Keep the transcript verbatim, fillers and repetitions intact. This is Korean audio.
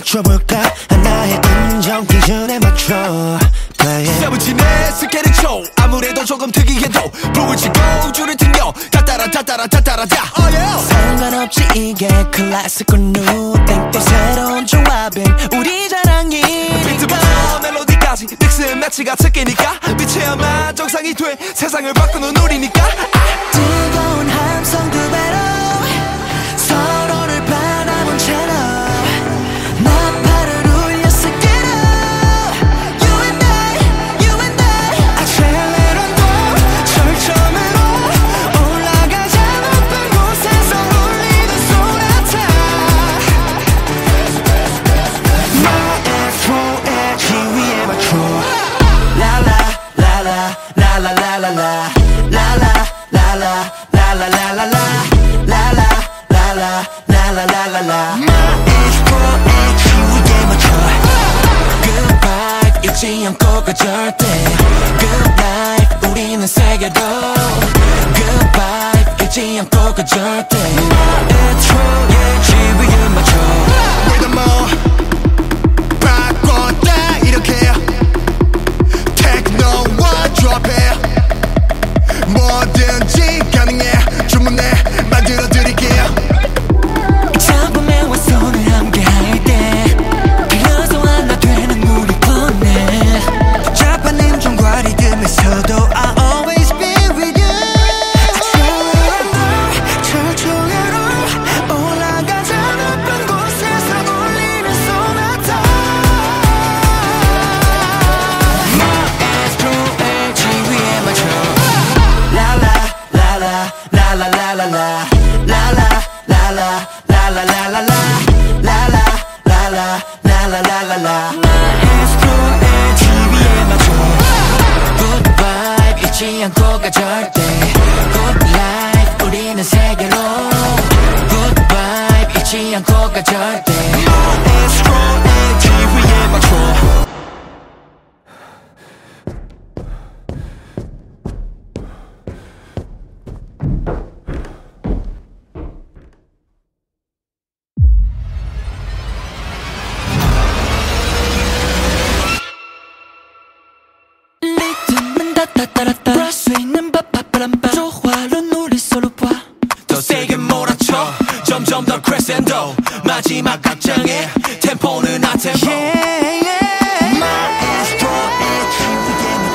맞춰볼까 하나의 인정 기준에 맞춰 세븐틴의 스케일은 초 아무래도 조금 특이해도 북을 치고 줄을 튕겨 따따라 따따라 따따라 다 oh yeah. 상관없이 이게 클래식 or new 땡또 새로운 조합인 우리 자랑이니까 비트부터 멜로디까지 믹스 매치가 특기니까 빛이야만 정상이 돼 세상을 바꾸는 우리니까 뜨거운 함성 두 배로 서로를 바라본 채로 나팔을 울렸어 get up You and I, you and I 아찔레론도 철저으로 올라가자 높은 곳에서 울리는 소나타 마에스트로의 지위에 맞춰 라라 라라 라라 라라 라 라라 라라 라라 라라 라 라라 라라 라라 라라 라 마에스트로의 지위에 맞춰 Good vibe 잊지 않고 가 절대 Good life 우리는 세계로 Good vibe 잊지 않고 가 절대 마에스트로의 지위에 맞춰 Rhythm on 바꿨다 이렇게 techno와 드롭해 뭐든지 가능해 주문해 만들어 드릴게요 작품에와 손을 함께 할때 그래서 하나 되는 우리 뻔해 복잡한 음정과 리듬에서도 I always be with you 철저하로 올라가자 높은 곳에서 울리는 소나타 마에스트로의 지위에 맞춰 라라 라라 라라 라라 라 라라 라라 라라 라라 라 라라 라라 라라 라라 라 마에스트로의 지위에 맞춰 Good vibe 잊지 않고 가 절대 Good life 우리는 세계로 Good vibe 잊지 않고 가 절대 마에스트로의 지위에 맞춰 리듬은 따따따라따 부를 수 있는 바바바람바 조화로운 우리 서로 봐 더 세게 몰아쳐 점점 더 크레센도 마지막 악장에 템포는 아 템포 yeah, yeah. 마에스트로의 지위에